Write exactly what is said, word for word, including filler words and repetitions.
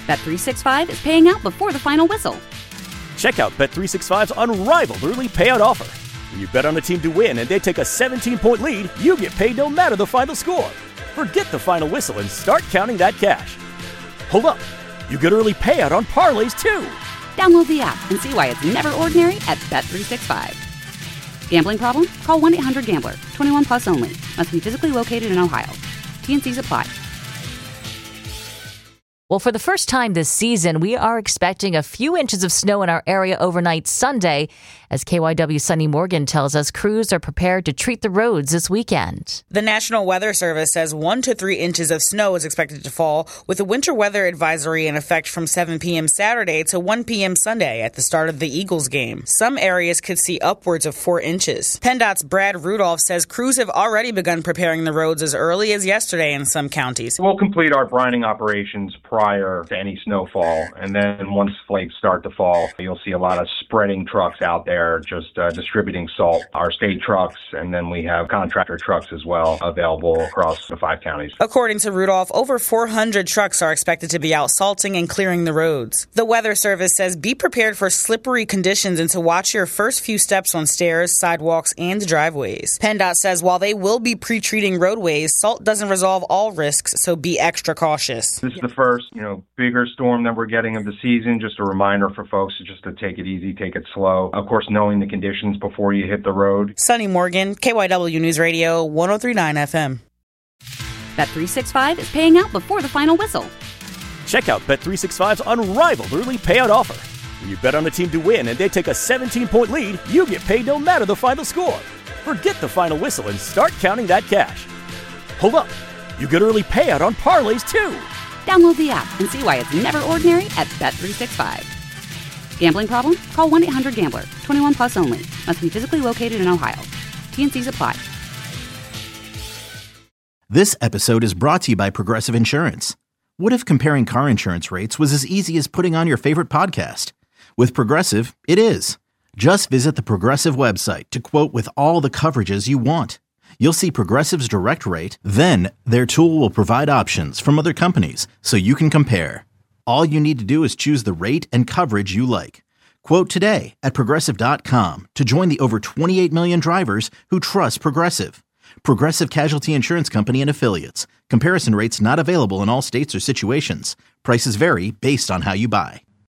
Bet three sixty-five is paying out before the final whistle. Check out Bet three sixty-five's unrivaled early payout offer. When you bet on a team to win and they take a seventeen-point lead, you get paid no matter the final score. Forget the final whistle and start counting that cash. Hold up. You get early payout on parlays, too. Download the app and see why it's never ordinary at Bet three sixty-five. Gambling problem? Call one eight hundred gambler. twenty-one plus only. Must be physically located in Ohio. T N Cs apply. Well, for the first time this season, we are expecting a few inches of snow in our area overnight Sunday. As K Y W's Sunny Morgan tells us, crews are prepared to treat the roads this weekend. The National Weather Service says one to three inches of snow is expected to fall, with a winter weather advisory in effect from seven p.m. Saturday to one p.m. Sunday at the start of the Eagles game. Some areas could see upwards of four inches. PennDOT's Brad Rudolph says crews have already begun preparing the roads as early as yesterday in some counties. We'll complete our brining operations prior to any snowfall, and then once flakes start to fall, you'll see a lot of spreading trucks out there just uh, distributing salt. Our state trucks, and then we have contractor trucks as well available across the five counties. According to Rudolph, over four hundred trucks are expected to be out salting and clearing the roads. The Weather Service says be prepared for slippery conditions and to watch your first few steps on stairs, sidewalks, and driveways. PennDOT says while they will be pre-treating roadways, salt doesn't resolve all risks, so be extra cautious. This is the first, you know, bigger storm that we're getting of the season. Just a reminder for folks to just to take it easy, take it slow. Of course, knowing the conditions before you hit the road. Sunny Morgan, K Y W News Radio, one oh three point nine F M. Bet three sixty-five is paying out before the final whistle. Check out Bet three sixty-five's unrivaled early payout offer. When you bet on a team to win and they take a seventeen-point lead, you get paid no matter the final score. Forget the final whistle and start counting that cash. Hold up. You get early payout on parlays, too. Download the app and see why it's never ordinary at Bet three sixty-five. Gambling problem? Call one eight hundred gambler. twenty-one plus only. Must be physically located in Ohio. T N Cs apply. This episode is brought to you by Progressive Insurance. What if comparing car insurance rates was as easy as putting on your favorite podcast? With Progressive, it is. Just visit the Progressive website to quote with all the coverages you want. You'll see Progressive's direct rate, then their tool will provide options from other companies so you can compare. All you need to do is choose the rate and coverage you like. Quote today at Progressive dot com to join the over twenty-eight million drivers who trust Progressive. Progressive Casualty Insurance Company and Affiliates. Comparison rates not available in all states or situations. Prices vary based on how you buy.